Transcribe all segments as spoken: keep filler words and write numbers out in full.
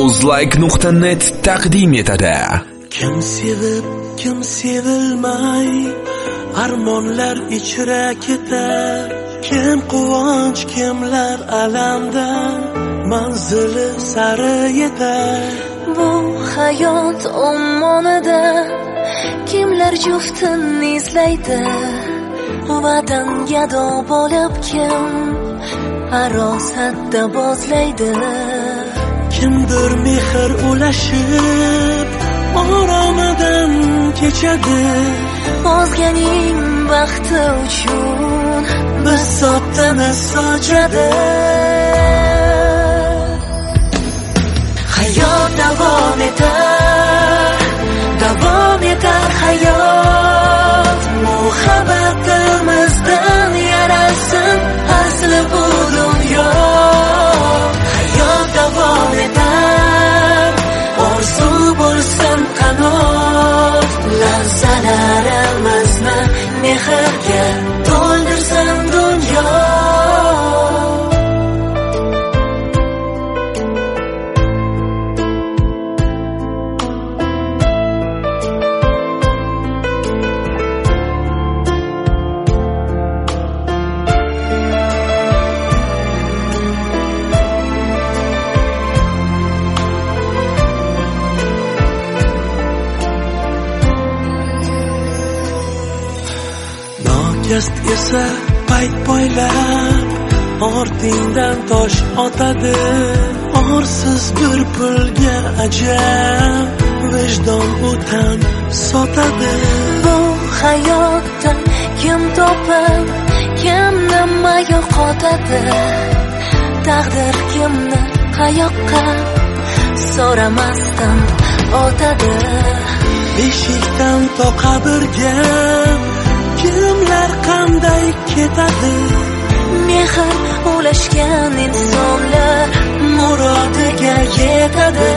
uzlike nuqta net taqdim etadi. Kim sevib, kim sevilmay, armonlar ichra ketar. Kim quvonch, kimlar alamda, manzili sari yetar. Bu hayot ommonida kimlar juftini izlaydi, vatan gado bo'lib kim arosatda bozlaydi. Kimdir mehr ulashib oromidan kechadi. O'zganing baxti uchun biz sotdimiz sochadi. Hayot davom etar, davom etar hayot. Muhabbatimizdan yaralsin asli bu dunyo. Hayot davom etar, orzu bo'lsin qanot. Lahzalarimizni mehrga to'ldirsin dunyo. Just esa payt poylab ortingdan tosh otadi. Orsiz bir pulga ajab vijdon o'tan sotadi. Bu hayotda kim topib, kim nima yo'qotadi. Taqdir kimni qayoqqa so'ramasdan o'tadi. Eshikdan to qabrga kimlar qanday ketadi. Mehr ulashgan insonlar murodiga yetadi.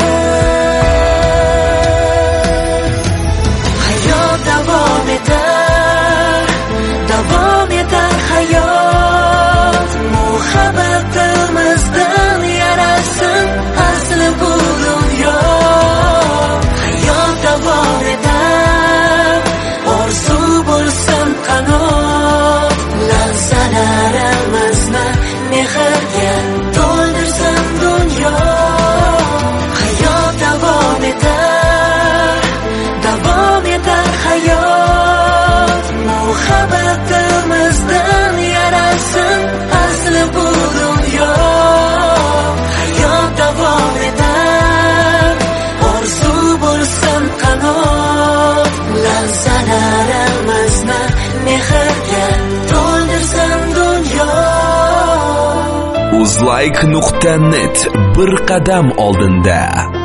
Hayot davom etar, davom etar hayot. Muhabbatimizdan yaralsin asli bu dunyo. Hayot davom etar, orzu bo'lsin qanot. Lahzalarimizni mehrga to'ldirsin dunyo. Hayot davom etar, davom etar hayot. Muhabbatimizdan yaralsin asli bu dunyo. Hayot davom etar, orzu bo'lsin qanot. Lahzalarimizni mehrga to'ldirsin dunyo. uzlike nuqta net bir qadam oldinda.